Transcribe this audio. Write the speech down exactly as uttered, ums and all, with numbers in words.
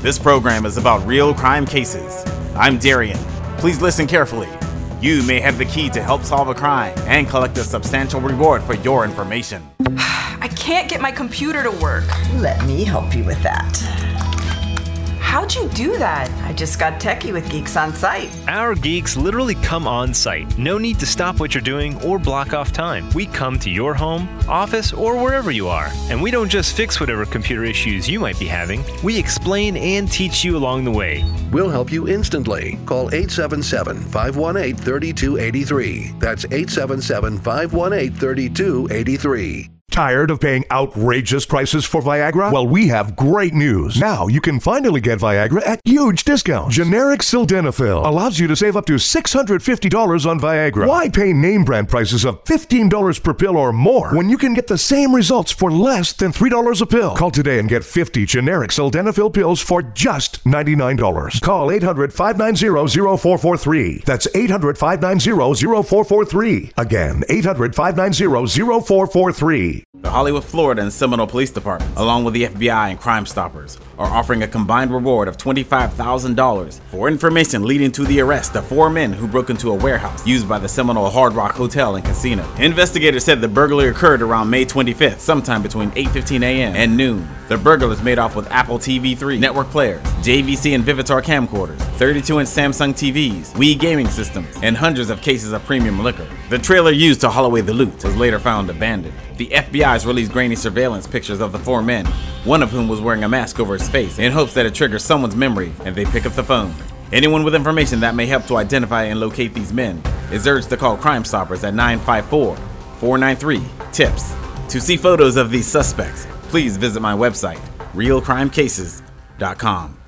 This program is about real crime cases. I'm Darian. Please listen carefully. You may have the key to help solve a crime and collect a substantial reward for your information. I can't get my computer to work. Let me help you with that. How'd you do that? I just got techie with Geeks on Site. Our geeks literally come on site. No need to stop what you're doing or block off time. We come to your home, office, or wherever you are. And we don't just fix whatever computer issues you might be having. We explain and teach you along the way. We'll help you instantly. Call eight seven seven, five one eight, three two eight three. That's eight seven seven, five one eight, three two eight three. Tired of paying outrageous prices for Viagra? Well, we have great news. Now you can finally get Viagra at huge discounts. Generic sildenafil allows you to save up to six hundred fifty dollars on Viagra. Why pay name brand prices of fifteen dollars per pill or more when you can get the same results for less than three dollars a pill? Call today and get fifty generic sildenafil pills for just ninety-nine dollars. Call eight hundred, five nine zero, zero four four three. That's eight hundred, five nine zero, zero four four three. Again, eight hundred, five nine zero, zero four four three. The Hollywood, Florida and Seminole Police Departments, along with the F B I and Crime Stoppers, are offering a combined reward of twenty-five thousand dollars for information leading to the arrest of four men who broke into a warehouse used by the Seminole Hard Rock Hotel and Casino. Investigators said the burglary occurred around May twenty-fifth, sometime between eight fifteen a.m. and noon. The burglars made off with Apple T V three network players, J V C and Vivitar camcorders, thirty-two inch Samsung T Vs, Wii gaming systems, and hundreds of cases of premium liquor. The trailer used to haul away the loot was later found abandoned. The F B I has released grainy surveillance pictures of the four men, one of whom was wearing a mask over his face, in hopes that it triggers someone's memory and they pick up the phone. Anyone with information that may help to identify and locate these men is urged to call Crime Stoppers at nine five four, four nine three, TIPS. To see photos of these suspects, please visit my website, real crime cases dot com.